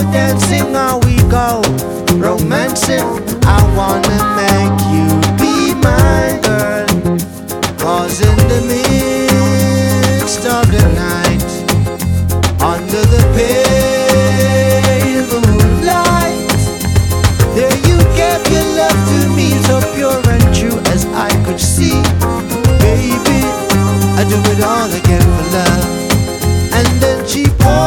dancing or we go romancing. I wanna make you be my girl, 'cause in the midst of the night, under the pale moonlight, there you gave your love to me, so pure and true as I could see. Baby, I do it all again for love. And then she